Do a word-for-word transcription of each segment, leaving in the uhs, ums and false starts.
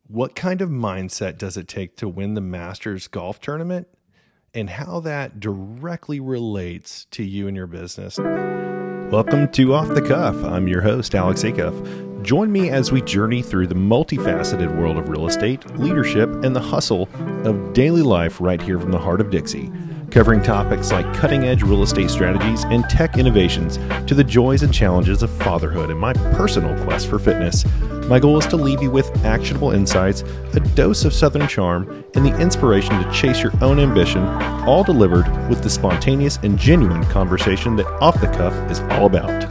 What kind of mindset does it take to win the Masters golf tournament, and how that directly relates to you and your business? Welcome to Off the Cuff. I'm your host, Alex Acuff. Join me as we journey through the multifaceted world of real estate, leadership, and the hustle of daily life right here from the heart of Dixie, covering topics like cutting-edge real estate strategies and tech innovations to the joys and challenges of fatherhood and my personal quest for fitness. My goal is to leave you with actionable insights, a dose of Southern charm, and the inspiration to chase your own ambition, all delivered with the spontaneous and genuine conversation that Off the Cuff is all about.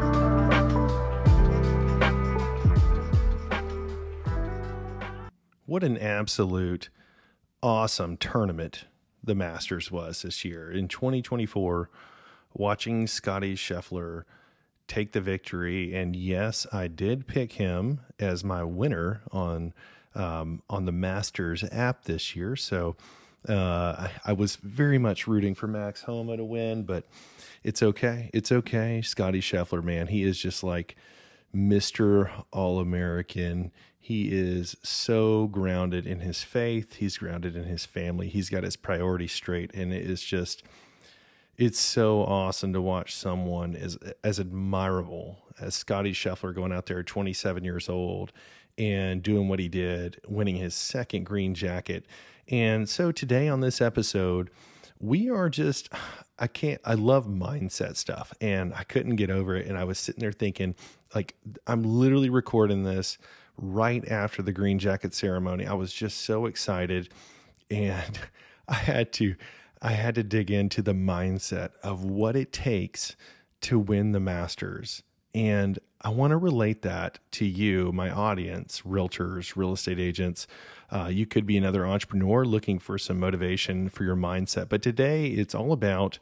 What an absolute awesome tournament the Masters was this year. In twenty twenty-four, watching Scottie Scheffler take the victory, and yes, I did pick him as my winner on um, on the Masters app this year. So uh, I, I was very much rooting for Max Homa to win, but it's okay. It's okay. Scottie Scheffler, man, he is just like Mister All-American. He is so grounded in his faith. He's grounded in his family. He's got his priorities straight, and it is just, it's so awesome to watch someone as as admirable as Scottie Scheffler going out there at twenty-seven years old and doing what he did, winning his second green jacket. And so today on this episode, we are just, I can't, I love mindset stuff, and I couldn't get over it. And I was sitting there thinking, like, I'm literally recording this right after the green jacket ceremony. I was just so excited, and I had to, I had to dig into the mindset of what it takes to win the Masters. And I want to relate that to you, my audience, realtors, real estate agents. Uh, you could be another entrepreneur looking for some motivation for your mindset. But today it's all about,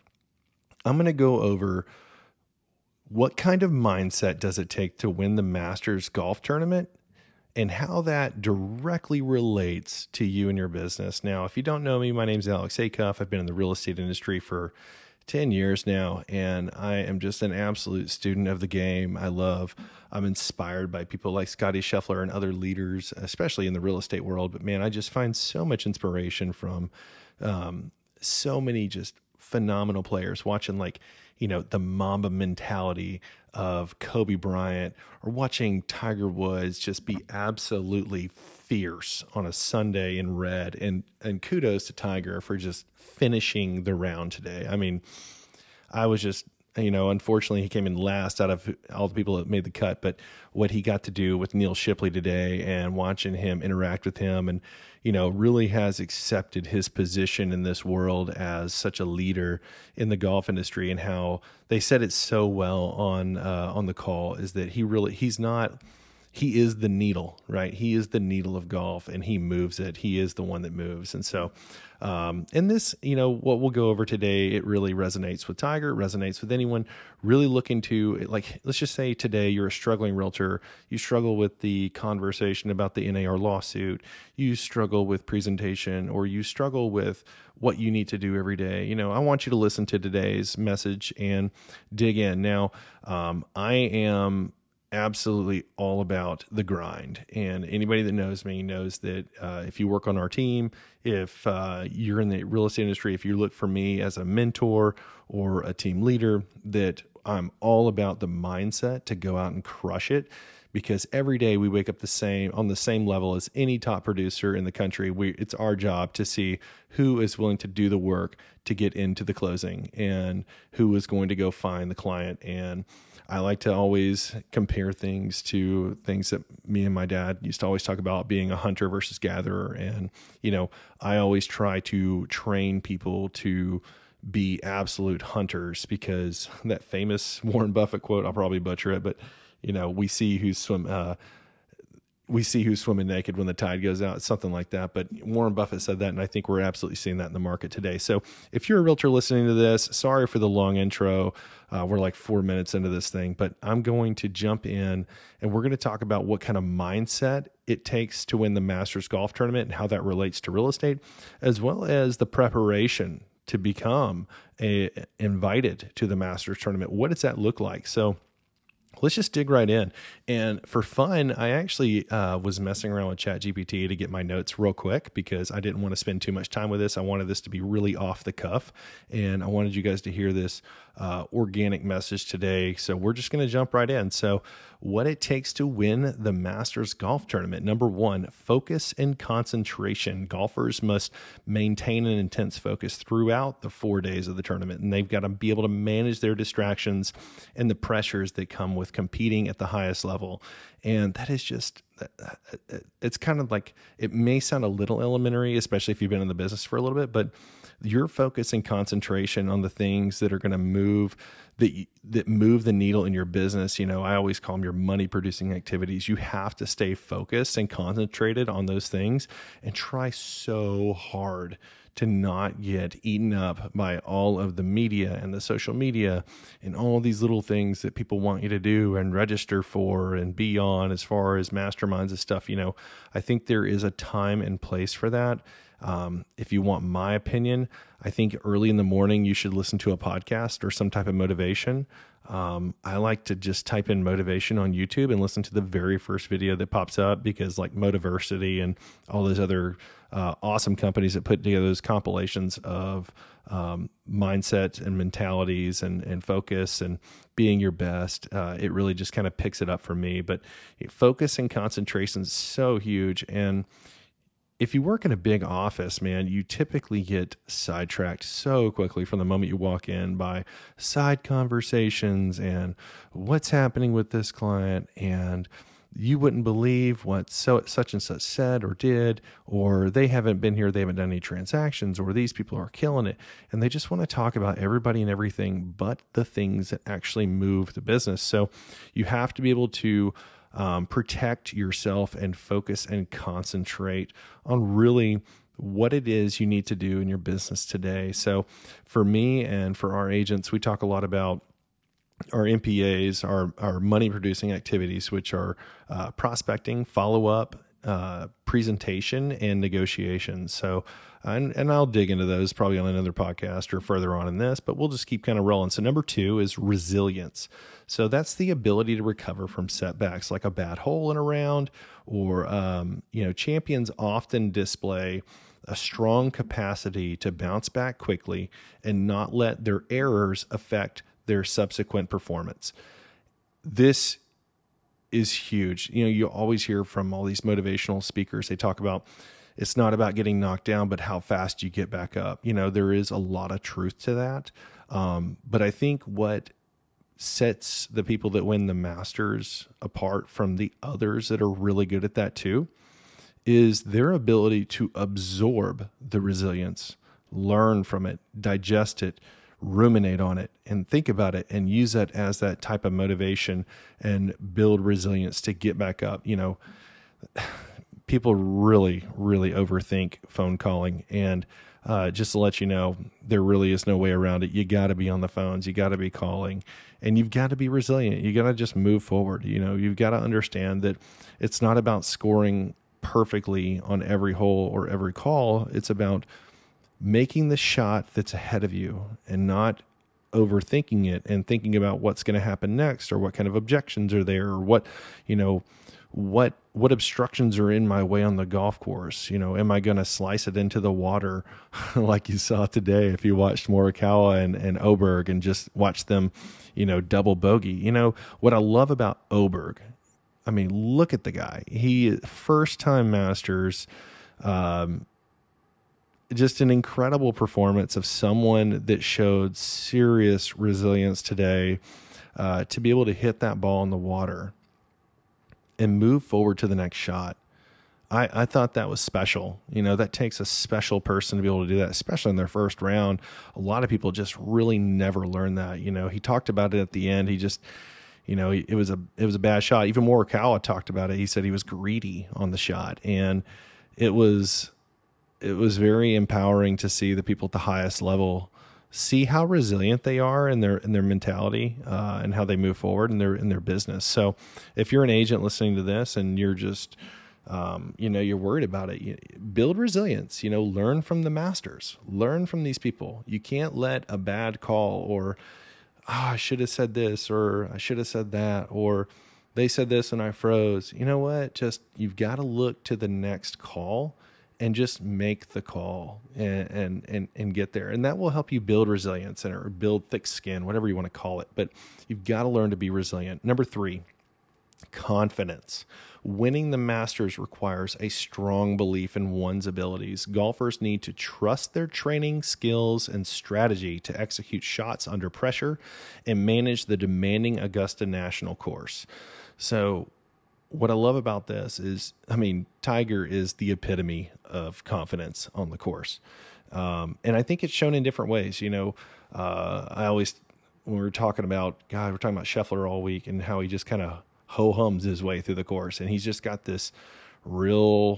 I'm going to go over what kind of mindset does it take to win the Masters golf tournament, and how that directly relates to you and your business. Now, if you don't know me, my name's Alex Acuff. I've been in the real estate industry for ten years now, and I am just an absolute student of the game. I love, I'm inspired by people like Scottie Scheffler and other leaders, especially in the real estate world. But man, I just find so much inspiration from um, so many just phenomenal players, watching like, you know, the Mamba mentality of Kobe Bryant, or watching Tiger Woods just be absolutely fierce on a Sunday in red. And, and kudos to Tiger for just finishing the round today. I mean, I was just, you know, unfortunately he came in last out of all the people that made the cut, but what he got to do with Neil Shipley today and watching him interact with him, and, you know, really has accepted his position in this world as such a leader in the golf industry. And how they said it so well on, uh, on the call is that he really, he's not, he is the needle, right? He is the needle of golf, and he moves it. He is the one that moves. And so, um, and this, you know, what we'll go over today, it really resonates with Tiger. It resonates with anyone really looking to, like, let's just say today you're a struggling realtor. You struggle with the conversation about the N A R lawsuit. You struggle with presentation, or you struggle with what you need to do every day. You know, I want you to listen to today's message and dig in. Now, um, I am absolutely all about the grind. And anybody that knows me knows that uh, if you work on our team, if uh, you're in the real estate industry, if you look for me as a mentor or a team leader, that I'm all about the mindset to go out and crush it. Because every day we wake up the same on the same level as any top producer in the country. We, it's our job to see who is willing to do the work to get into the closing, and who is going to go find the client. And I like to always compare things to things that me and my dad used to always talk about, being a hunter versus gatherer. And, you know, I always try to train people to be absolute hunters, because that famous Warren Buffett quote, I'll probably butcher it, but you know, we see who's swim, uh, we see who's swimming naked when the tide goes out, something like that. But Warren Buffett said that, and I think we're absolutely seeing that in the market today. So if you're a realtor listening to this, sorry for the long intro. Uh, we're like four minutes into this thing, but I'm going to jump in, and we're going to talk about what kind of mindset it takes to win the Masters golf tournament, and how that relates to real estate, as well as the preparation to become a, invited to the Masters tournament. What does that look like? So let's just dig right in. And for fun, I actually uh, was messing around with ChatGPT to get my notes real quick because I didn't want to spend too much time with this. I wanted this to be really off the cuff, and I wanted you guys to hear this uh, organic message today. So we're just going to jump right in. So what it takes to win the Masters Golf Tournament. Number one, focus and concentration. Golfers must maintain an intense focus throughout the four days of the tournament, and they've got to be able to manage their distractions and the pressures that come with competing at the highest level. And that is just, it's kind of like, it may sound a little elementary, especially if you've been in the business for a little bit, but your focus and concentration on the things that are going to move, that, that move the needle in your business. You know, I always call them your money producing activities. You have to stay focused and concentrated on those things and try so hard to not get eaten up by all of the media and the social media and all these little things that people want you to do and register for and be on as far as masterminds and stuff. You know, I think there is a time and place for that. Um, if you want my opinion, I think early in the morning, you should listen to a podcast or some type of motivation. Um, I like to just type in motivation on YouTube and listen to the very first video that pops up, because like Motiversity and all those other uh, awesome companies that put together those compilations of um, mindset and mentalities and, and focus and being your best. Uh, it really just kind of picks it up for me. But focus and concentration is so huge. And if you work in a big office, man, you typically get sidetracked so quickly from the moment you walk in by side conversations and what's happening with this client, and you wouldn't believe what so such and such said or did, or they haven't been here, they haven't done any transactions, or these people are killing it. And they just want to talk about everybody and everything but the things that actually move the business. So you have to be able to Um, protect yourself and focus and concentrate on really what it is you need to do in your business today. So for me and for our agents, we talk a lot about our M P As, our, our money producing activities, which are uh, prospecting, follow-up, uh, presentation, and negotiations. So, and, and I'll dig into those probably on another podcast or further on in this, but we'll just keep kind of rolling. So number two is resilience. So that's the ability to recover from setbacks like a bad hole in a round, or, um, you know, champions often display a strong capacity to bounce back quickly and not let their errors affect their subsequent performance. This is huge. You know, you always hear from all these motivational speakers, they talk about it's not about getting knocked down, but how fast you get back up. You know, there is a lot of truth to that. Um, but I think what sets the people that win the Masters apart from the others that are really good at that too is their ability to absorb the resilience, learn from it, digest it, ruminate on it, and think about it, and use that as that type of motivation and build resilience to get back up. You know, people really, really overthink phone calling, and uh, just to let you know, there really is no way around it. You got to be on the phones, you got to be calling, and you've got to be resilient. You got to just move forward. You know, you've got to understand that it's not about scoring perfectly on every hole or every call. It's about making the shot that's ahead of you and not overthinking it and thinking about what's going to happen next, or what kind of objections are there, or what, you know, what, what obstructions are in my way on the golf course. You know, am I going to slice it into the water like you saw today if you watched Morikawa and, and Oberg and just watched them, you know, double bogey? You know, what I love about Oberg, I mean, look at the guy. He first time Masters, um, just an incredible performance of someone that showed serious resilience today, uh, to be able to hit that ball in the water and move forward to the next shot. I, I thought that was special. You know, that takes a special person to be able to do that, especially in their first round. A lot of people just really never learn that. You know, he talked about it at the end. He just, you know, it was a, it was a bad shot. Even Morikawa talked about it. He said he was greedy on the shot, and it was, it was very empowering to see the people at the highest level see how resilient they are in their in their mentality, uh, and how they move forward in their in their business. So, if you're an agent listening to this and you're just, um, you know, you're worried about it, you, build resilience. You know, learn from the masters, learn from these people. You can't let a bad call or oh, I should have said this, or I should have said that, or they said this and I froze. You know what? Just, you've got to look to the next call and just make the call and, and, and, and get there. And that will help you build resilience and or build thick skin, whatever you want to call it. But you've got to learn to be resilient. Number three, confidence. Winning the Masters requires a strong belief in one's abilities. Golfers need to trust their training, skills, and strategy to execute shots under pressure and manage the demanding Augusta National course. So what I love about this is, I mean, Tiger is the epitome of confidence on the course. Um, and I think it's shown in different ways. You know, uh, I always, when we were talking about, God, we're talking about Scheffler all week and how he just kind of ho-hums his way through the course. And he's just got this real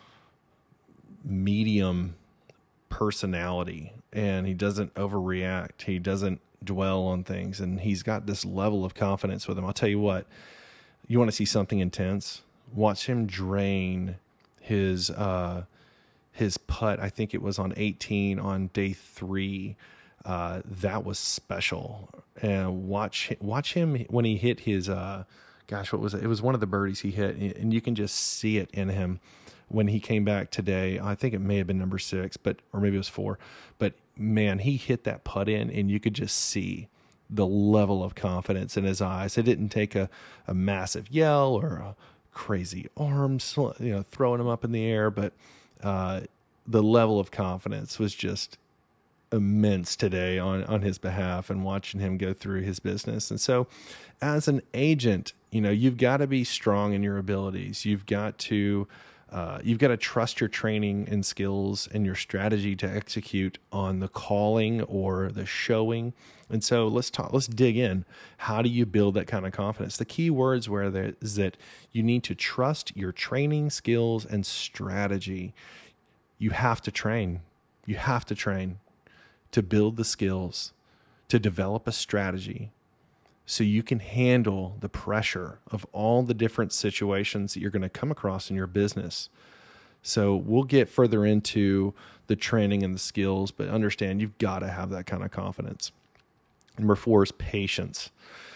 medium personality, and he doesn't overreact. He doesn't dwell on things, and he's got this level of confidence with him. I'll tell you what, you want to see something intense? Watch him drain his, uh, his putt. I think it was on eighteen on day three. Uh, that was special. And watch, watch him when he hit his, uh, gosh, what was it? It was one of the birdies he hit, and you can just see it in him when he came back today. I think it may have been number six, but or maybe it was four. But man, he hit that putt in, and you could just see the level of confidence in his eyes. It didn't take a, a massive yell or a crazy arm, you know, throwing him up in the air, but uh, the level of confidence was just immense today on, on his behalf, and watching him go through his business. And so as an agent, you know, you've got to be strong in your abilities. You've got to, uh, you've got to trust your training and skills and your strategy to execute on the calling or the showing. And so let's talk, let's dig in. How do you build that kind of confidence? The key words were there is that you need to trust your training, skills, and strategy. You have to train. You have to train to build the skills, to develop a strategy, so you can handle the pressure of all the different situations that you're going to come across in your business. So we'll get further into the training and the skills, but understand you've got to have that kind of confidence. Number four is patience.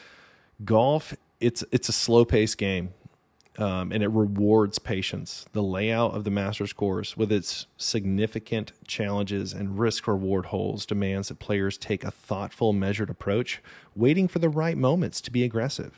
Golf, it's it's a slow-paced game. Um, and it rewards patience. The layout of the Masters course, with its significant challenges and risk-reward holes, demands that players take a thoughtful, measured approach, waiting for the right moments to be aggressive.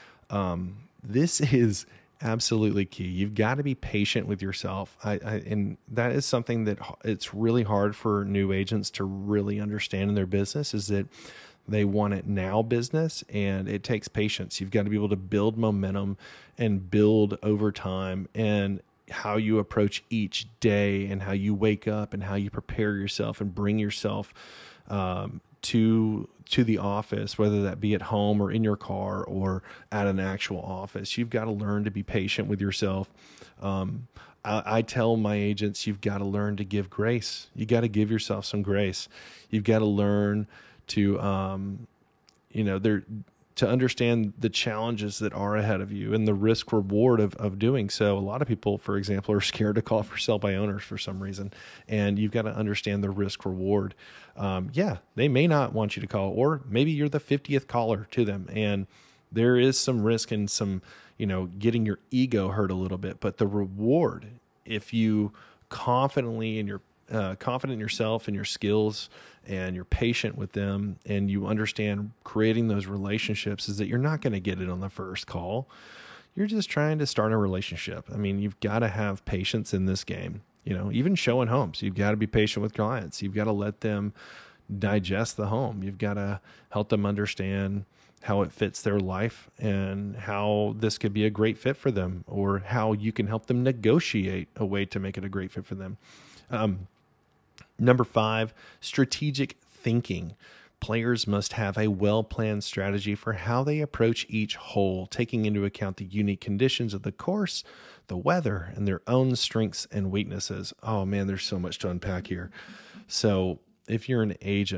Um, this is absolutely key. You've got to be patient with yourself. I, I, and that is something that it's really hard for new agents to really understand in their business, is that they want it now business, and it takes patience. You've got to be able to build momentum and build over time, and how you approach each day and how you wake up and how you prepare yourself and bring yourself um, to to the office, whether that be at home or in your car or at an actual office. You've got to learn to be patient with yourself. Um, I, I tell my agents, you've got to learn to give grace. You got to give yourself some grace. You've got to learn to, um, you know, there, to understand the challenges that are ahead of you and the risk reward of, of doing so. A lot of people, for example, are scared to call for sell by owners for some reason. And you've got to understand the risk reward. Um, yeah, they may not want you to call, or maybe you're the fiftieth caller to them. And there is some risk and some, you know, getting your ego hurt a little bit, but the reward, if you confidently in your Uh, confident in yourself and your skills, and you're patient with them, and you understand creating those relationships, is that you're not going to get it on the first call. You're just trying to start a relationship. I mean, you've got to have patience in this game. You know, even showing homes, you've got to be patient with clients. You've got to let them digest the home. You've got to help them understand how it fits their life and how this could be a great fit for them, or how you can help them negotiate a way to make it a great fit for them. Um, Number five, strategic thinking. Players must have a well-planned strategy for how they approach each hole, taking into account the unique conditions of the course, the weather, and their own strengths and weaknesses. Oh man, there's so much to unpack here. So if you're an agent,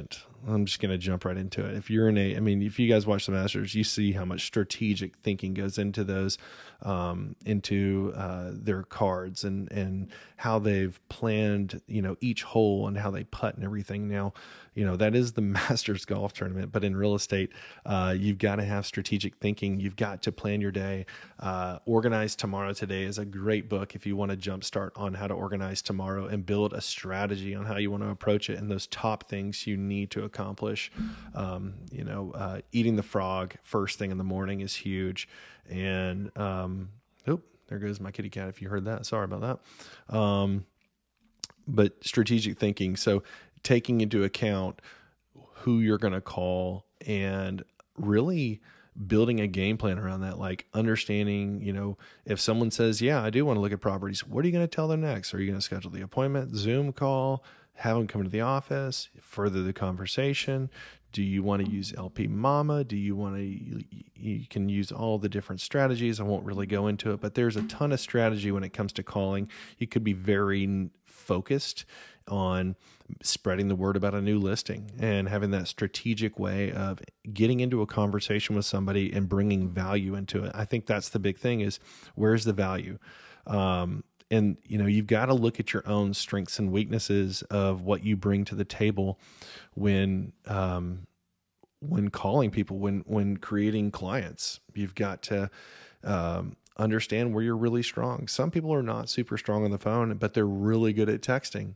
I'm just going to jump right into it. If you're in a, I mean, if you guys watch the Masters, you see how much strategic thinking goes into those, um, into uh, their cards and, and how they've planned, you know, each hole and how they putt and everything. Now, you know, that is the Masters golf tournament, but in real estate, uh, you've got to have strategic thinking. You've got to plan your day. Uh, Organize Tomorrow Today is a great book if you want to jumpstart on how to organize tomorrow and build a strategy on how you want to approach it and those top things you need to accomplish. Um, you know, uh, eating the frog first thing in the morning is huge. And, um, oh, there goes my kitty cat. If you heard that, sorry about that. Um, but strategic thinking. So taking into account who you're going to call and really building a game plan around that, like understanding, you know, if someone says, yeah, I do want to look at properties, what are you going to tell them next? Are you going to schedule the appointment, Zoom call, have them come to the office, further the conversation? Do you want to use L P Mama? Do you want to, you, you can use all the different strategies. I won't really go into it, but there's a ton of strategy when it comes to calling. You could be very focused on spreading the word about a new listing and having that strategic way of getting into a conversation with somebody and bringing value into it. I think that's the big thing is where's the value? Um, and, you know, you've got to look at your own strengths and weaknesses of what you bring to the table when, um, when calling people, when, when creating clients. You've got to, um, understand where you're really strong. Some people are not super strong on the phone, but they're really good at texting.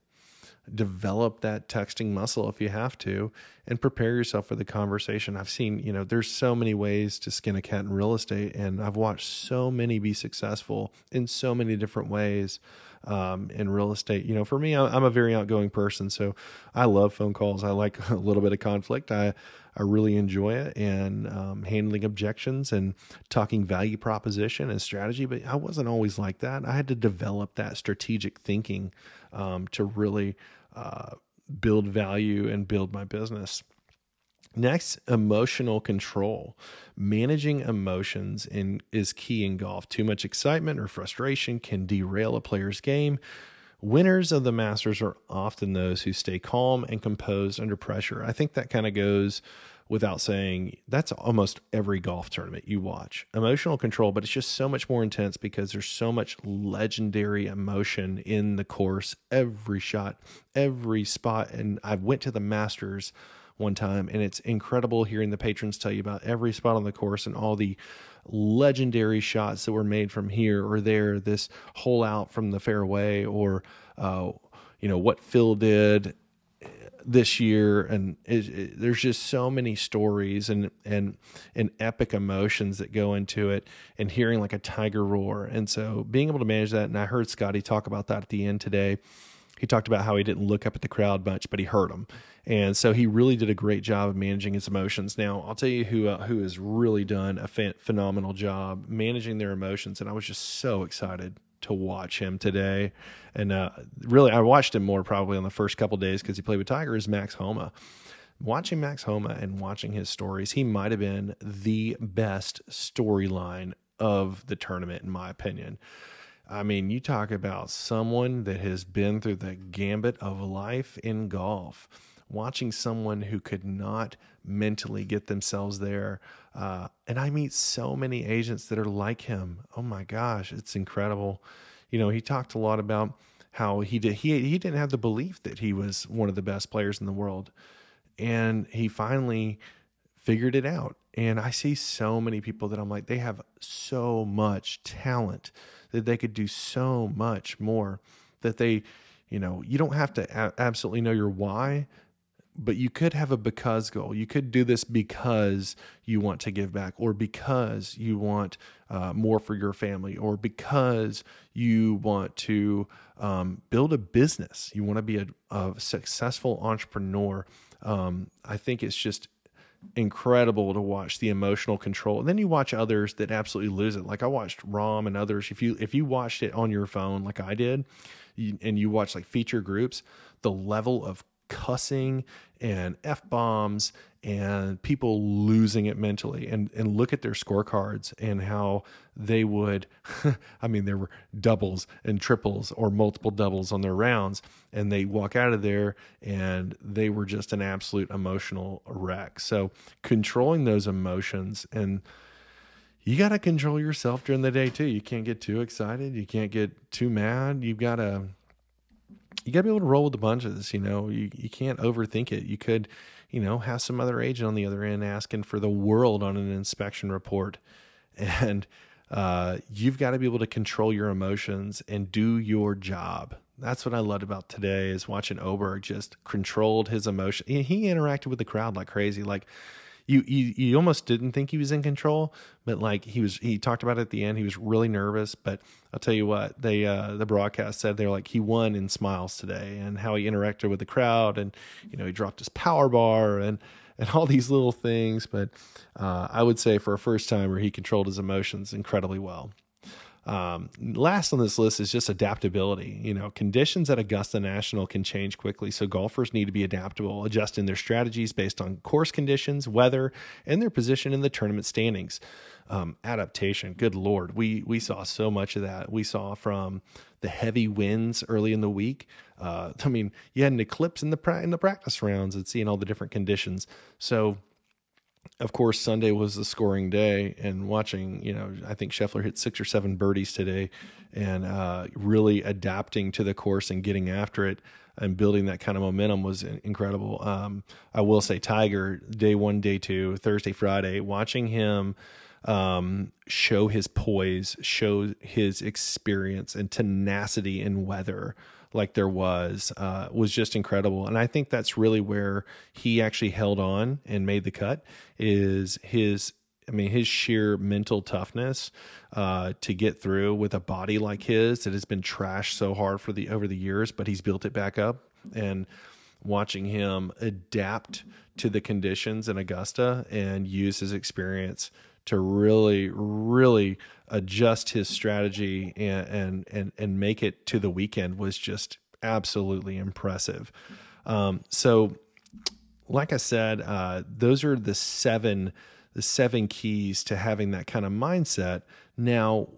Develop that texting muscle if you have to, and prepare yourself for the conversation. I've seen, you know, there's so many ways to skin a cat in real estate, and I've watched so many be successful in so many different ways um, in real estate. You know, for me, I'm a very outgoing person, so I love phone calls. I like a little bit of conflict. I I really enjoy it, and um, handling objections and talking value proposition and strategy. But I wasn't always like that. I had to develop that strategic thinking um, to really uh, build value and build my business. Next, emotional control. Managing emotions in, is key in golf. Too much excitement or frustration can derail a player's game. Winners of the Masters are often those who stay calm and composed under pressure. I think that kind of goes without saying. That's almost every golf tournament you watch. Emotional control, but it's just so much more intense because there's so much legendary emotion in the course, every shot, every spot. And I went to the Masters one time, and it's incredible hearing the patrons tell you about every spot on the course and all the legendary shots that were made from here or there, this hole out from the fairway, or uh, you know, what Phil did this year. And it, it, there's just so many stories and and and epic emotions that go into it, and hearing like a tiger roar. And so being able to manage that, and I heard Scotty talk about that at the end today. He talked about how he didn't look up at the crowd much, but he heard them. And so he really did a great job of managing his emotions. Now, I'll tell you who uh, who has really done a ph- phenomenal job managing their emotions, and I was just so excited to watch him today. And uh, really, I watched him more probably on the first couple of days because he played with Tiger, is Max Homa. Watching Max Homa and watching his stories, he might have been the best storyline of the tournament, in my opinion. I mean, you talk about someone that has been through the gambit of life in golf, watching someone who could not mentally get themselves there. Uh, and I meet so many agents that are like him. Oh my gosh, it's incredible. You know, he talked a lot about how he did, he, he didn't have the belief that he was one of the best players in the world. And he finally figured it out. And I see so many people that I'm like, they have so much talent that they could do so much more, that they, you know, you don't have to a- absolutely know your why, but you could have a because goal. You could do this because you want to give back, or because you want uh, more for your family, or because you want to um, build a business. You want to be a, a successful entrepreneur. Um, I think it's just incredible to watch the emotional control. And then you watch others that absolutely lose it. Like I watched Rahm and others. If you, if you watched it on your phone, like I did, you, and you watch like feature groups, the level of cussing and F bombs and people losing it mentally, and, and look at their scorecards and how they would, I mean, there were doubles and triples or multiple doubles on their rounds, and they walk out of there and they were just an absolute emotional wreck. So controlling those emotions, and you got to control yourself during the day too. You can't get too excited. You can't get too mad. You've got to, you got to be able to roll with the punches. You know, you, you can't overthink it. You could, you know, have some other agent on the other end asking for the world on an inspection report. And uh, you've got to be able to control your emotions and do your job. That's what I loved about today, is watching Oberg just controlled his emotion. He, he interacted with the crowd like crazy. Like, You, you you almost didn't think he was in control, but like he was, he talked about it at the end. He was really nervous, but I'll tell you what, they, uh, the broadcast said they're like, he won in smiles today, and how he interacted with the crowd, and, you know, he dropped his power bar and, and all these little things. But, uh, I would say for a first timer, he controlled his emotions incredibly well. Um, last on this list is just adaptability. You know, conditions at Augusta National can change quickly, so golfers need to be adaptable, adjusting their strategies based on course conditions, weather, and their position in the tournament standings. Um, adaptation, good Lord. We, we saw so much of that. We saw from the heavy winds early in the week. Uh, I mean, you had an eclipse in the, pra- in the practice rounds and seeing all the different conditions. So, of course, Sunday was the scoring day, and watching, you know, I think Scheffler hit six or seven birdies today, and uh, really adapting to the course and getting after it and building that kind of momentum was incredible. Um, I will say Tiger, day one, day two, Thursday, Friday, watching him um, show his poise, show his experience and tenacity in weather like there was, uh, was just incredible. And I think that's really where he actually held on and made the cut, is his, I mean, his sheer mental toughness, uh, to get through with a body like his that has been trashed so hard for the, over the years, but he's built it back up. And watching him adapt to the conditions in Augusta and use his experience to really, really adjust his strategy and, and, and, and make it to the weekend was just absolutely impressive. Um, so like I said, uh, those are the seven, the seven keys to having that kind of mindset. Now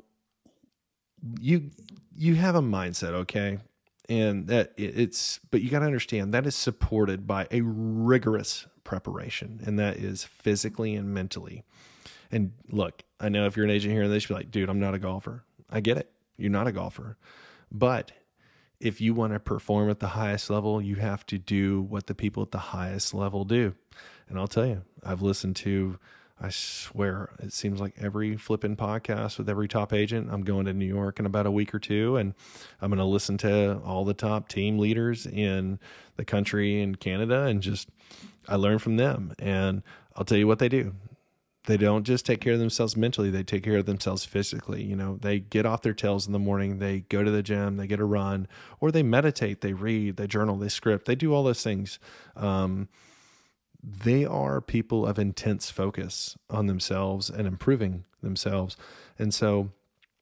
you, you have a mindset, okay? And that it's, but you got to understand that is supported by a rigorous preparation, and that is physically and mentally. And look, I know if you're an agent here and they should be like, dude, I'm not a golfer. I get it. You're not a golfer. But if you want to perform at the highest level, you have to do what the people at the highest level do. And I'll tell you, I've listened to, I swear, it seems like every flipping podcast with every top agent. I'm going to New York in about a week or two, and I'm going to listen to all the top team leaders in the country and Canada, and just, I learn from them. And I'll tell you what they do. They don't just take care of themselves mentally. They take care of themselves physically. You know, they get off their tails in the morning, they go to the gym, they get a run, or they meditate, they read, they journal, they script, they do all those things. Um, they are people of intense focus on themselves and improving themselves. And so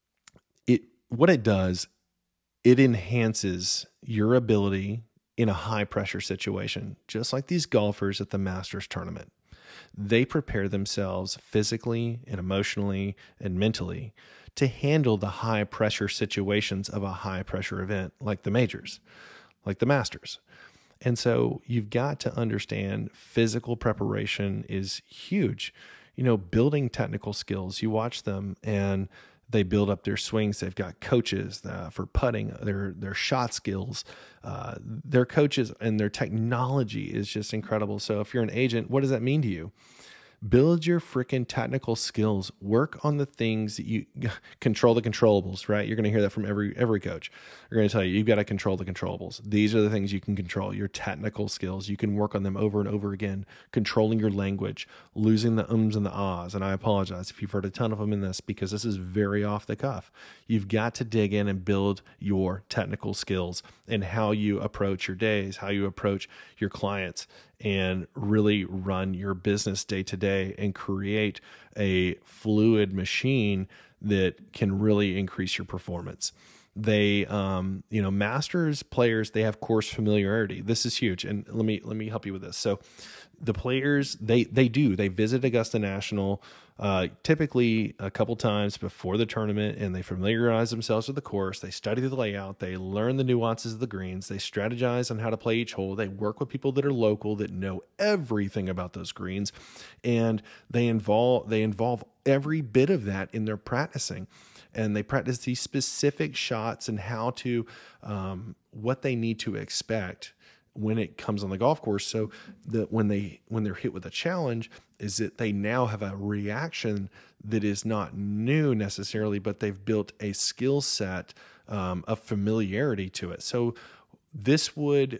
it, what it does, it enhances your ability in a high pressure situation, just like these golfers at the Masters tournament. They prepare themselves physically and emotionally and mentally to handle the high pressure situations of a high pressure event like the majors, like the Masters. And so you've got to understand physical preparation is huge. You know, building technical skills, you watch them and they build up their swings. They've got coaches uh, for putting, their their shot skills, uh, their coaches, and their technology is just incredible. So if you're an agent, what does that mean to you? Build your freaking technical skills. Work on the things that you control the controllables, right? You're going to hear that from every every coach. They're going to tell you, you've got to control the controllables. These are the things you can control, your technical skills. You can work on them over and over again, controlling your language, losing the ums and the ahs. And I apologize if you've heard a ton of them in this, because this is very off the cuff. You've got to dig in and build your technical skills and how you approach your days, how you approach your clients, and really run your business day to day and create a fluid machine that can really increase your performance. they, um, you know, masters players, they have course familiarity. This is huge. And let me, let me help you with this. So the players, they, they do, they visit Augusta National, uh, typically a couple times before the tournament, and they familiarize themselves with the course. They study the layout. They learn the nuances of the greens. They strategize on how to play each hole. They work with people that are local, that know everything about those greens, and they involve, they involve every bit of that in their practicing. And they practice these specific shots and how to, um, what they need to expect when it comes on the golf course. So that when they, when they're hit with a challenge, is that they now have a reaction that is not new necessarily, but they've built a skill set, um, of familiarity to it. So this would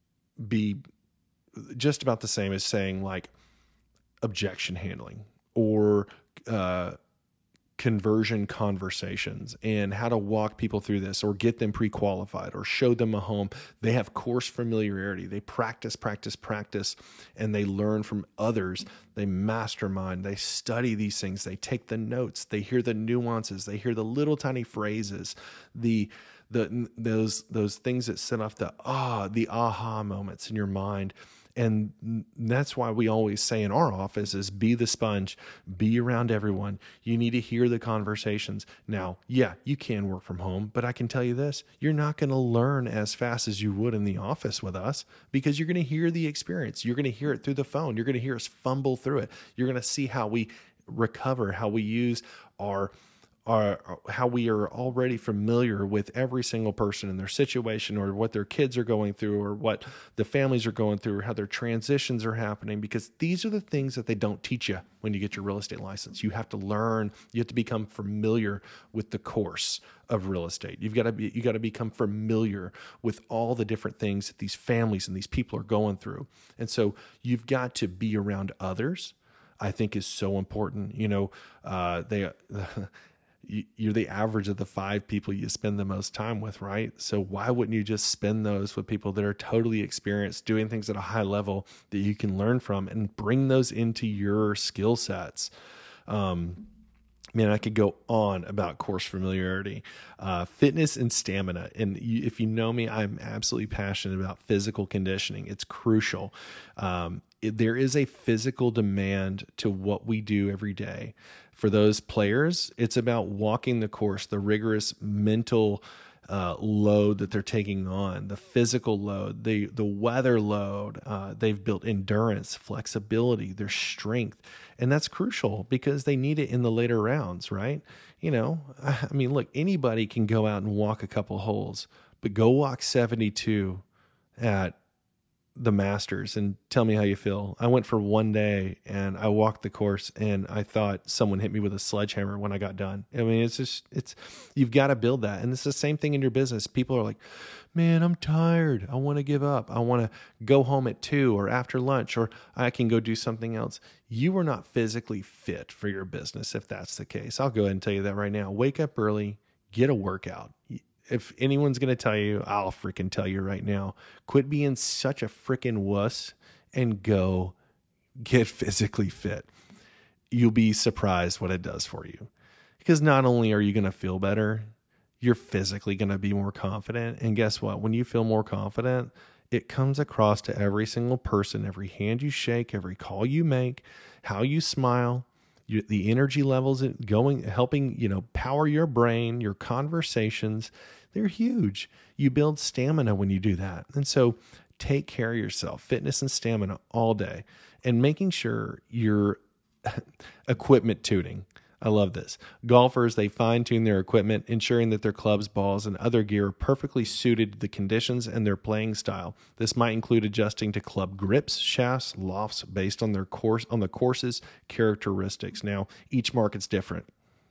be just about the same as saying like objection handling or, uh, conversion conversations and how to walk people through this or get them pre-qualified or show them a home. They have course familiarity. They practice, practice, practice, and they learn from others. They mastermind. They study these things. They take the notes. They hear the nuances. They hear the little tiny phrases, the the those those things that set off the ah, the aha moments in your mind. And that's why we always say in our office is be the sponge, be around everyone. You need to hear the conversations. Now, yeah, you can work from home, but I can tell you this, you're not going to learn as fast as you would in the office with us because you're going to hear the experience. You're going to hear it through the phone. You're going to hear us fumble through it. You're going to see how we recover, how we use our Are, how we are already familiar with every single person in their situation or what their kids are going through or what the families are going through or how their transitions are happening, because these are the things that they don't teach you when you get your real estate license. You have to learn, you have to become familiar with the course of real estate. You've got to be, you got to become familiar with all the different things that these families and these people are going through. And so you've got to be around others, I think is so important. You know, uh, they, you're the average of the five people you spend the most time with, right? So why wouldn't you just spend those with people that are totally experienced, doing things at a high level that you can learn from and bring those into your skill sets? Um, Man, I could go on about course familiarity, uh, fitness and stamina. And you, if you know me, I'm absolutely passionate about physical conditioning. It's crucial. Um, it, there is a physical demand to what we do every day. For those players, it's about walking the course, the rigorous mental uh, load that they're taking on, the physical load, the the weather load. Uh, they've built endurance, flexibility, their strength. And that's crucial because they need it in the later rounds, right? You know, I mean, look, anybody can go out and walk a couple holes, but go walk seventy-two at the Masters and tell me how you feel. I went for one day and I walked the course and I thought someone hit me with a sledgehammer when I got done. I mean, it's just, it's, you've got to build that. And it's the same thing in your business. People are like, man, I'm tired. I want to give up. I want to go home at two or after lunch, or I can go do something else. You are not physically fit for your business if that's the case. I'll go ahead and tell you that right now. Wake up early, get a workout. If anyone's going to tell you, I'll freaking tell you right now, quit being such a freaking wuss and go get physically fit. You'll be surprised what it does for you. Because not only are you going to feel better, you're physically going to be more confident. And guess what? When you feel more confident, it comes across to every single person, every hand you shake, every call you make, how you smile, you, the energy levels going, helping, you know, power your brain, your conversations. They're huge. You build stamina when you do that. And so take care of yourself, fitness and stamina all day, and making sure you're equipment tuning. I love this. Golfers, they fine tune their equipment, ensuring that their clubs, balls, and other gear are perfectly suited to the conditions and their playing style. This might include adjusting to club grips, shafts, lofts based on their course, on the course's characteristics. Now, each market's different,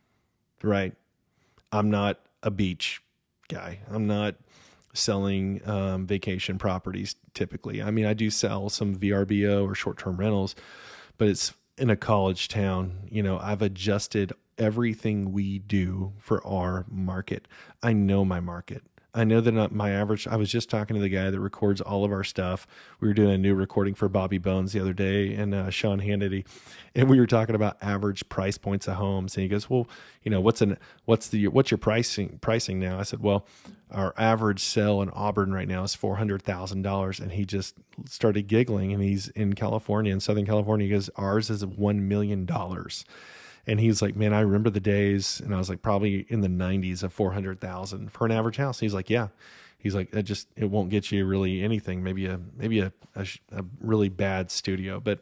right? I'm not a beach guy. I'm not selling um, vacation properties typically. I mean, I do sell some V R B O or short-term rentals, but it's in a college town. You know, I've adjusted everything we do for our market. I know my market. I know that not my average, I was just talking to the guy that records all of our stuff. We were doing a new recording for Bobby Bones the other day and uh, Sean Hannity, and we were talking about average price points of homes. And he goes, well, you know, what's an, what's the, what's your pricing pricing now? I said, well, our average sale in Auburn right now is four hundred thousand dollars. And he just started giggling, and he's in California, in Southern California. He goes, ours is one million dollars. And he's like, man, I remember the days, and I was like, probably in the nineties of four hundred thousand for an average house. He's like, yeah. He's like, it just, it won't get you really anything. Maybe a, maybe a, a, a really bad studio, but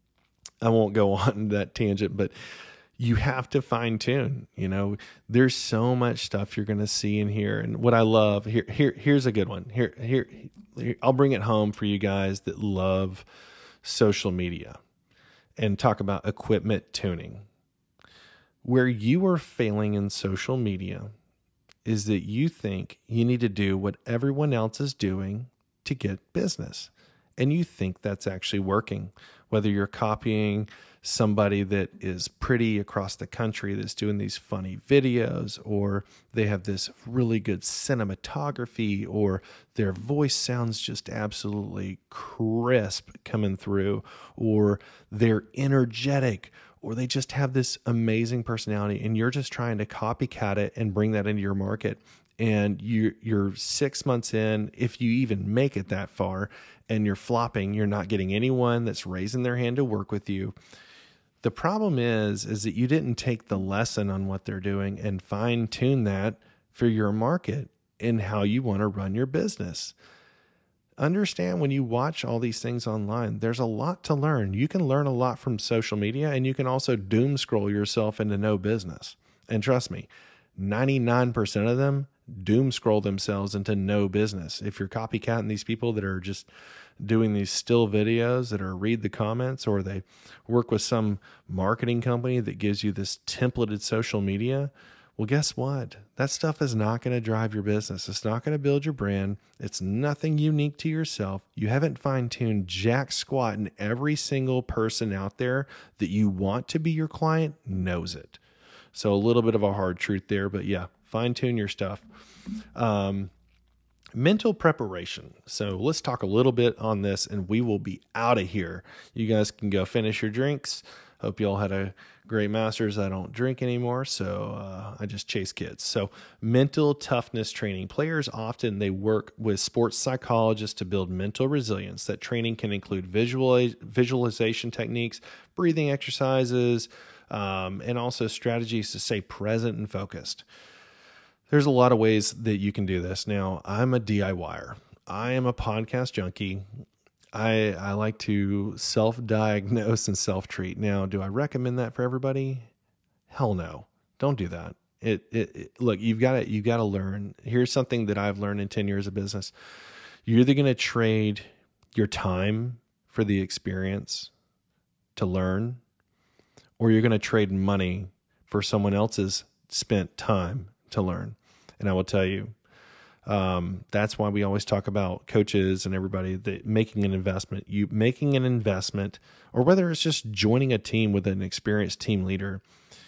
I won't go on that tangent. But you have to fine tune, you know, there's so much stuff you're going to see in here. And what I love here, here, here's a good one here, here, here, I'll bring it home for you guys that love social media and talk about equipment tuning. Where you are failing in social media is that you think you need to do what everyone else is doing to get business. And you think that's actually working. Whether you're copying somebody that is pretty across the country that's doing these funny videos, or they have this really good cinematography, or their voice sounds just absolutely crisp coming through, or they're energetic, or they just have this amazing personality, and you're just trying to copycat it and bring that into your market. And you, you're six months in, if you even make it that far, and you're flopping, you're not getting anyone that's raising their hand to work with you. The problem is, is that you didn't take the lesson on what they're doing and fine tune that for your market and how you want to run your business. Understand, when you watch all these things online, there's a lot to learn. You can learn a lot from social media, and you can also doom scroll yourself into no business. And trust me, ninety-nine percent of them doom scroll themselves into no business. If you're copycatting these people that are just doing these still videos that are read the comments, or they work with some marketing company that gives you this templated social media, well, guess what? That stuff is not going to drive your business. It's not going to build your brand. It's nothing unique to yourself. You haven't fine-tuned jack squat, and every single person out there that you want to be your client knows it. So a little bit of a hard truth there, but yeah, fine-tune your stuff. Um, mental preparation. So let's talk a little bit on this, and we will be out of here. You guys can go finish your drinks. Hope you all had a great Masters. I don't drink anymore, so uh, I just chase kids. So mental toughness training. Players often, they work with sports psychologists to build mental resilience. That training can include visual, visualization techniques, breathing exercises, um, and also strategies to stay present and focused. There's a lot of ways that you can do this. Now, I'm a D I Y er. I am a podcast junkie. I I like to self-diagnose and self-treat. Now, do I recommend that for everybody? Hell no. Don't do that. It it, it look, you've got to you got to learn. Here's something that I've learned in ten years of business. You're either going to trade your time for the experience to learn, or you're going to trade money for someone else's spent time to learn. And I will tell you, Um, that's why we always talk about coaches and everybody that making an investment, you making an investment, or whether it's just joining a team with an experienced team leader.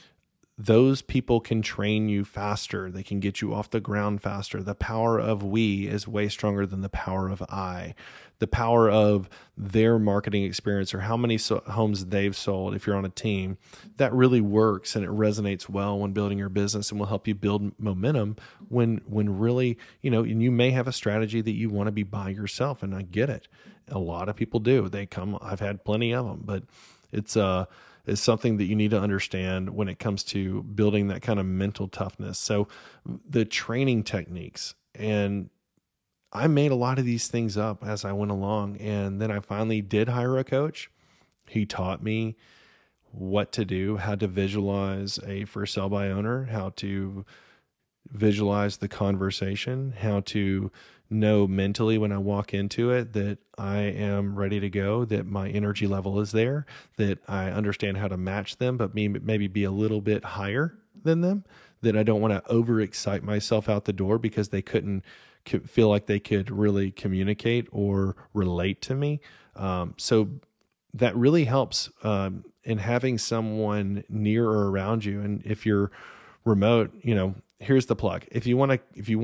Those people can train you faster. They can get you off the ground faster. The power of we is way stronger than the power of I. The power of their marketing experience, or how many so- homes they've sold, if you're on a team, that really works, and it resonates well when building your business, and will help you build momentum when, when really, you know, and you may have a strategy that you want to be by yourself. And I get it. A lot of people do. They come, I've had plenty of them, but it's, uh, is something that you need to understand when it comes to building that kind of mental toughness. So the training techniques, and I made a lot of these things up as I went along. And then I finally did hire a coach. He taught me what to do, how to visualize a for sale by owner, how to visualize the conversation, how to know mentally when I walk into it that I am ready to go, that my energy level is there, that I understand how to match them, but maybe be a little bit higher than them, that I don't want to overexcite myself out the door because they couldn't feel like they could really communicate or relate to me. Um, so that really helps um, in having someone near or around you. And if you're remote, you know, here's the plug. If you want to, if you want to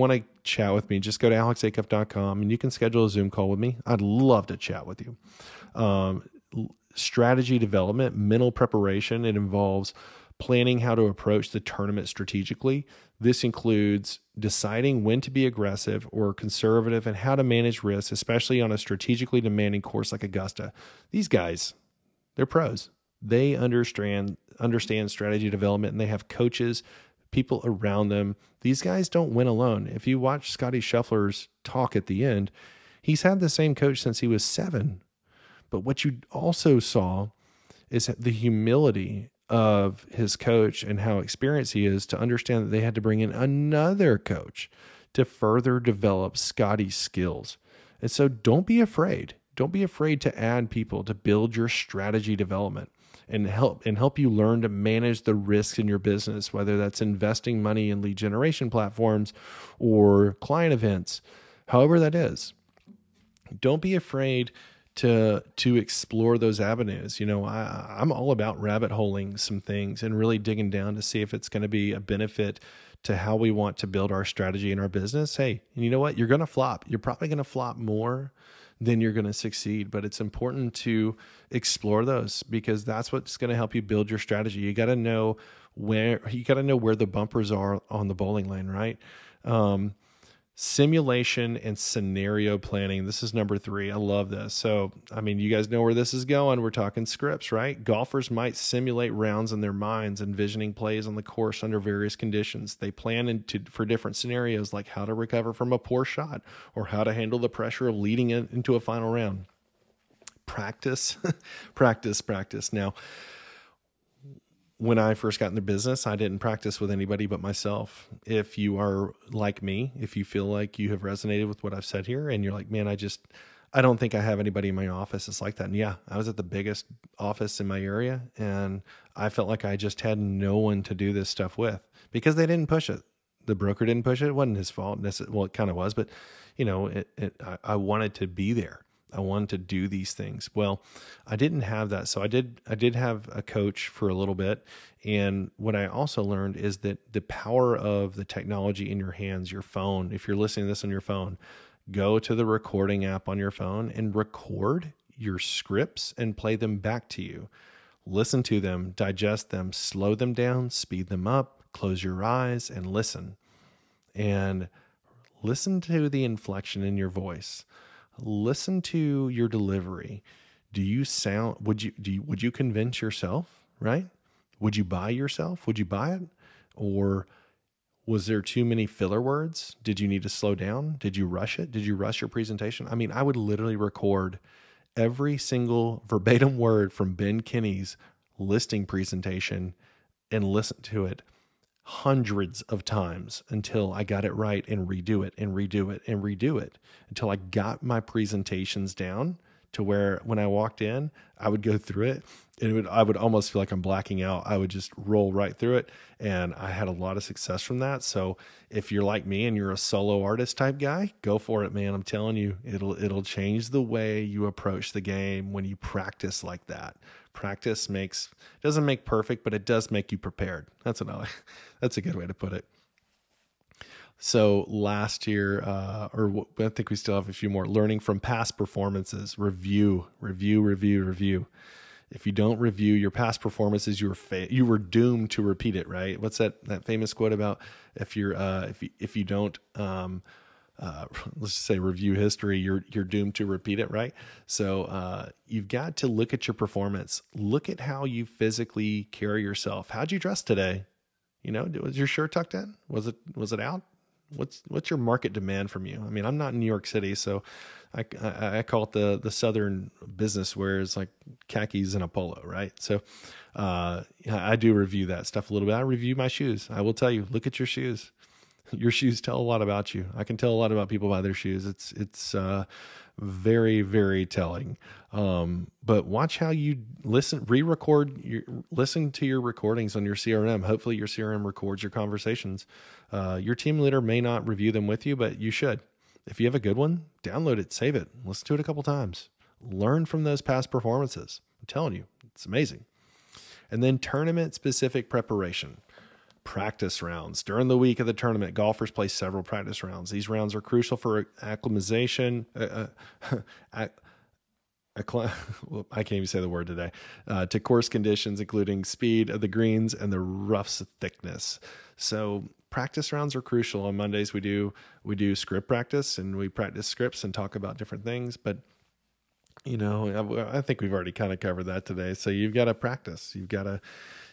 chat with me, just go to alex acuff dot com and you can schedule a Zoom call with me. I'd love to chat with you. Um, strategy development, mental preparation. It involves planning how to approach the tournament strategically. This includes deciding when to be aggressive or conservative and how to manage risks, especially on a strategically demanding course like Augusta. These guys, they're pros. They understand understand strategy development, and they have coaches, people around them. These guys don't win alone. If you watch Scottie Scheffler's talk at the end, he's had the same coach since he was seven. But what you also saw is the humility of his coach and how experienced he is to understand that they had to bring in another coach to further develop Scottie's skills. And so don't be afraid. Don't be afraid to add people to build your strategy development and help and help you learn to manage the risks in your business, whether that's investing money in lead generation platforms or client events, however that is. Don't be afraid to to explore those avenues. You know, I, I'm all about rabbit holing some things and really digging down to see if it's going to be a benefit to how we want to build our strategy in our business. Hey, and you know what? You're going to flop. You're probably going to flop more than you're going to succeed, but it's important to explore those because that's what's going to help you build your strategy. You got to know where, you got to know where the bumpers are on the bowling lane, right? Um, Simulation and scenario planning. This is number three. I love this. So, I mean, you guys know where this is going. We're talking scripts, right? Golfers might simulate rounds in their minds, envisioning plays on the course under various conditions. They plan into, for different scenarios, like how to recover from a poor shot or how to handle the pressure of leading it into a final round. Practice, practice, practice. Now, when I first got into business, I didn't practice with anybody but myself. If you are like me, if you feel like you have resonated with what I've said here and you're like, man, I just, I don't think I have anybody in my office that's like that. And yeah, I was at the biggest office in my area and I felt like I just had no one to do this stuff with because they didn't push it. The broker didn't push it. It wasn't his fault. Well, it kind of was, but you know, it, it, I, I wanted to be there. I wanted to do these things. Well, I didn't have that. So I did, I did have a coach for a little bit. And what I also learned is that the power of the technology in your hands, your phone, if you're listening to this on your phone, go to the recording app on your phone and record your scripts and play them back to you. Listen to them, digest them, slow them down, speed them up, close your eyes and listen. And listen to the inflection in your voice. Listen to your delivery. Do you sound, would you, do you, would you convince yourself, right? Would you buy yourself? Would you buy it? Or was there too many filler words? Did you need to slow down? Did you rush it? Did you rush your presentation? I mean, I would literally record every single verbatim word from Ben Kinney's listing presentation and listen to it hundreds of times until I got it right and redo it and redo it and redo it until I got my presentations down to where when I walked in, I would go through it and it would, I would almost feel like I'm blacking out. I would just roll right through it. And I had a lot of success from that. So if you're like me and you're a solo artist type guy, go for it, man. I'm telling you, it'll, it'll change the way you approach the game when you practice like that. Practice makes, doesn't make perfect, but it does make you prepared. That's what I, that's a good way to put it. So last year, uh, or I think we still have a few more, learning from past performances, review, review, review, review. If you don't review your past performances, you were fa- you were doomed to repeat it, right? What's that, that famous quote about if you're, uh, if you, if you don't, um, Uh, let's just say review history, you're, you're doomed to repeat it. Right. So, uh, you've got to look at your performance, look at how you physically carry yourself. How'd you dress today? You know, was your shirt tucked in? Was it, was it out? What's, what's your market demand from you? I mean, I'm not in New York City, so I, I, I call it the, the Southern business where it's like khakis and a polo. Right. So, uh, I do review that stuff a little bit. I review my shoes. I will tell you, look at your shoes. Your shoes tell a lot about you. I can tell a lot about people by their shoes. It's, it's, uh, very, very telling. Um, but watch how you listen, re-record your, listen to your recordings on your C R M. Hopefully your C R M records your conversations. Uh, your team leader may not review them with you, but you should. If you have a good one, download it, save it, listen to it a couple times, learn from those past performances. I'm telling you, it's amazing. And then tournament specific preparation. practice rounds. During the week of the tournament, golfers play several practice rounds. These rounds are crucial for acclimatization. Uh, uh, well, I can't even say the word today, uh, to course conditions, including speed of the greens and the rough's thickness. So practice rounds are crucial. On Mondays, we do, we do script practice, and we practice scripts and talk about different things. But, you know, I, I think we've already kind of covered that today. So you've got to practice. You've got to,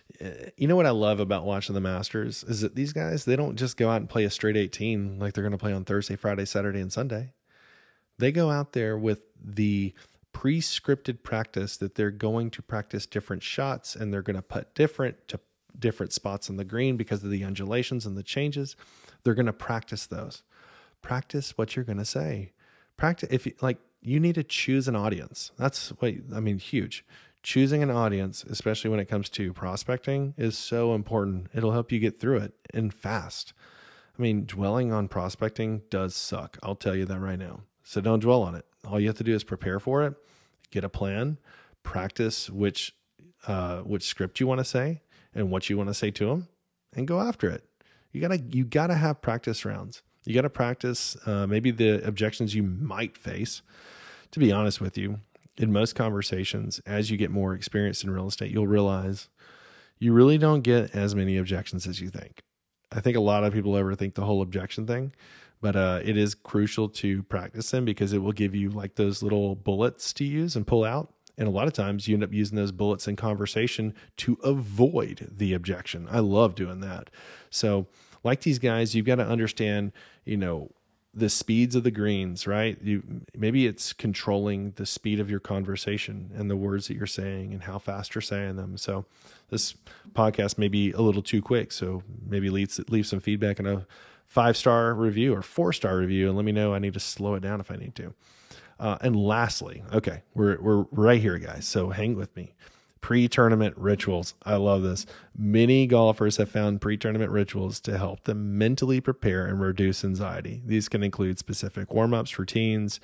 you know, what I love about watching the Masters is that these guys, they don't just go out and play a straight eighteen like they're going to play on Thursday, Friday, Saturday, and Sunday. They go out there with the pre-scripted practice that they're going to practice different shots, and they're going to putt different to different spots on the green because of the undulations and the changes. They're going to practice those. Practice what you're going to say. Practice if you like. You need to choose an audience. That's what I mean. Huge. Choosing an audience, especially when it comes to prospecting, is so important. It'll help you get through it and fast. I mean, dwelling on prospecting does suck. I'll tell you that right now. So don't dwell on it. All you have to do is prepare for it, get a plan, practice which uh, which script you want to say and what you want to say to them, and go after it. You gotta you gotta have practice rounds. You gotta practice uh, maybe the objections you might face. To be honest with you, in most conversations, as you get more experience in real estate, you'll realize you really don't get as many objections as you think. I think a lot of people overthink the whole objection thing. But uh, it is crucial to practice them because it will give you like those little bullets to use and pull out. And a lot of times you end up using those bullets in conversation to avoid the objection. I love doing that. So like these guys, you've got to understand, you know, the speeds of the greens, right? You maybe it's controlling the speed of your conversation and the words that you're saying and how fast you're saying them. So this podcast may be a little too quick. So maybe leave, leave some feedback and a five-star review or four-star review, and let me know I need to slow it down if I need to. Uh, and lastly, okay, we're we're right here, guys, so hang with me. Pre-tournament rituals. I love this. Many golfers have found pre-tournament rituals to help them mentally prepare and reduce anxiety. These can include specific warm-ups, routines,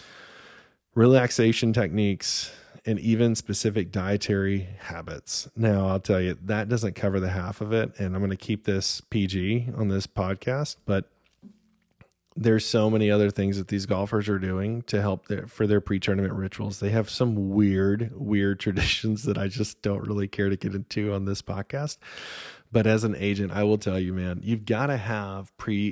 relaxation techniques, and even specific dietary habits. Now, I'll tell you, that doesn't cover the half of it, and I'm going to keep this P G on this podcast, but there's so many other things that these golfers are doing to help their, for their pre-tournament rituals. They have some weird, weird traditions that I just don't really care to get into on this podcast. But as an agent, I will tell you, man, you've got to have pre,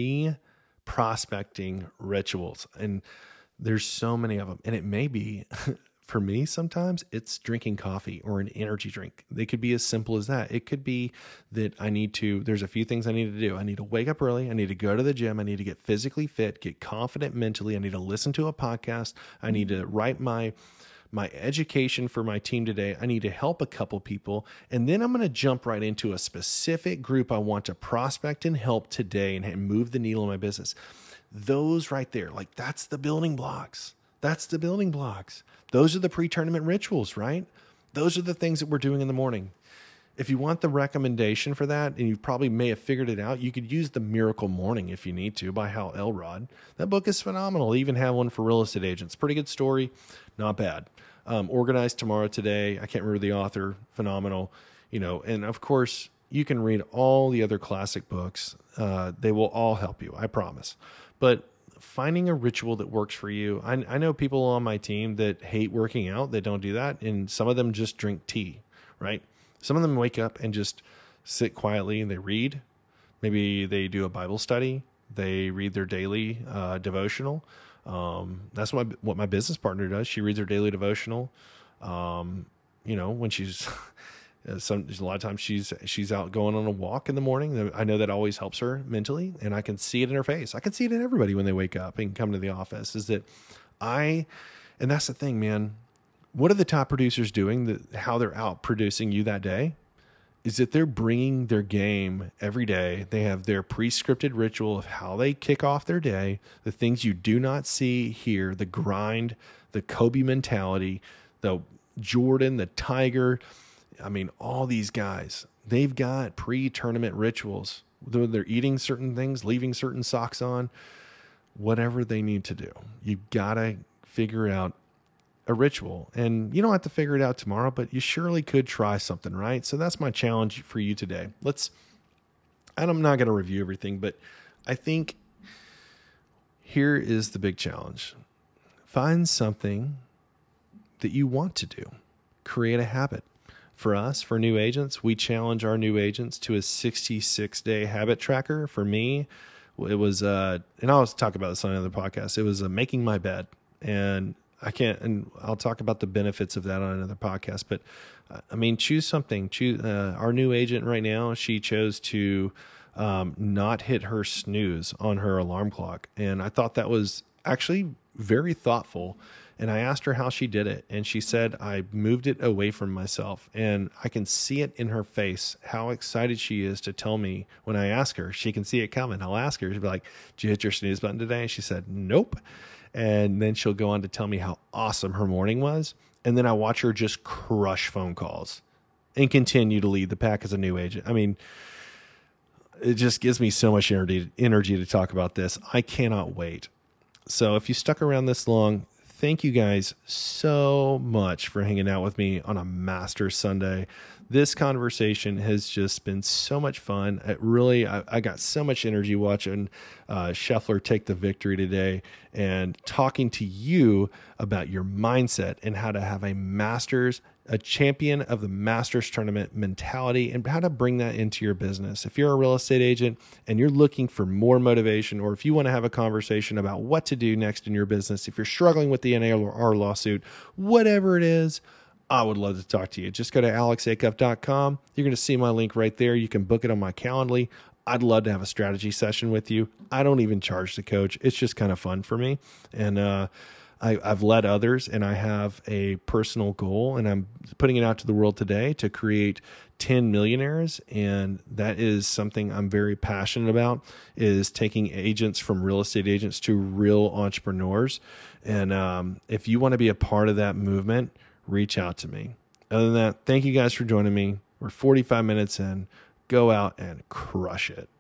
pre-prospecting rituals, and there's so many of them, and it may be... For me, sometimes it's drinking coffee or an energy drink. They could be as simple as that. It could be that I need to, there's a few things I need to do. I need to wake up early. I need to go to the gym. I need to get physically fit, get confident mentally. I need to listen to a podcast. I need to write my, my education for my team today. I need to help a couple people. And then I'm going to jump right into a specific group I want to prospect and help today and move the needle in my business. Those right there, like that's the building blocks. That's the building blocks. Those are the pre-tournament rituals, right? Those are the things that we're doing in the morning. If you want the recommendation for that, and you probably may have figured it out, you could use The Miracle Morning if you need to by Hal Elrod. That book is phenomenal. They even have one for real estate agents. Pretty good story. Not bad. Um, Organized Tomorrow Today. I can't remember the author. Phenomenal. You know, and of course, you can read all the other classic books. Uh, they will all help you, I promise. But finding a ritual that works for you. I, I know people on my team that hate working out, that don't do that. And some of them just drink tea, right? Some of them wake up and just sit quietly and they read. Maybe they do a Bible study. They read their daily uh, devotional. Um, that's what my, what my business partner does. She reads her daily devotional. Um, you know, when she's some, a lot of times she's, she's out going on a walk in the morning. I know that always helps her mentally, and I can see it in her face. I can see it in everybody when they wake up and come to the office is that I, and that's the thing, man, what are the top producers doing that how they're out producing you that day is that they're bringing their game every day. They have their pre-scripted ritual of how they kick off their day, the things you do not see here, the grind, the Kobe mentality, the Jordan, the Tiger, I mean, all these guys, they've got pre-tournament rituals. They're eating certain things, leaving certain socks on, whatever they need to do. You got to figure out a ritual. And you don't have to figure it out tomorrow, but you surely could try something, right? So that's my challenge for you today. Let's and I'm not going to review everything, but I think here is the big challenge. Find something that you want to do. Create a habit. For us, for new agents, we challenge our new agents to a sixty-six day habit tracker. For me, it was, uh, and I'll talk about this on another podcast. It was uh, making my bed. And I can't, and I'll talk about the benefits of that on another podcast. But uh, I mean, choose something. Choose uh, our new agent right now. She chose to um, not hit her snooze on her alarm clock. And I thought that was actually very thoughtful. And I asked her how she did it. And she said, I moved it away from myself. And I can see it in her face, how excited she is to tell me when I ask her. She can see it coming. I'll ask her, she'll be like, did you hit your snooze button today? And she said, nope. And then she'll go on to tell me how awesome her morning was. And then I watch her just crush phone calls and continue to lead the pack as a new agent. I mean, it just gives me so much energy, energy to talk about this. I cannot wait. So if you stuck around this long, thank you guys so much for hanging out with me on a Master Sunday. This conversation has just been so much fun. It really, I, I got so much energy watching uh, Scheffler take the victory today and talking to you about your mindset and how to have a Masters, a champion of the Masters tournament mentality and how to bring that into your business. If you're a real estate agent and you're looking for more motivation, or if you want to have a conversation about what to do next in your business, if you're struggling with the N A R lawsuit, whatever it is, I would love to talk to you. Just go to alex acuff dot com. You're going to see my link right there. You can book it on my Calendly. I'd love to have a strategy session with you. I don't even charge the coach. It's just kind of fun for me. And uh, I, I've led others, and I have a personal goal, and I'm putting it out to the world today to create ten millionaires. And that is something I'm very passionate about, is taking agents from real estate agents to real entrepreneurs. And um, if you want to be a part of that movement, reach out to me. Other than that, thank you guys for joining me. We're forty-five minutes in. Go out and crush it.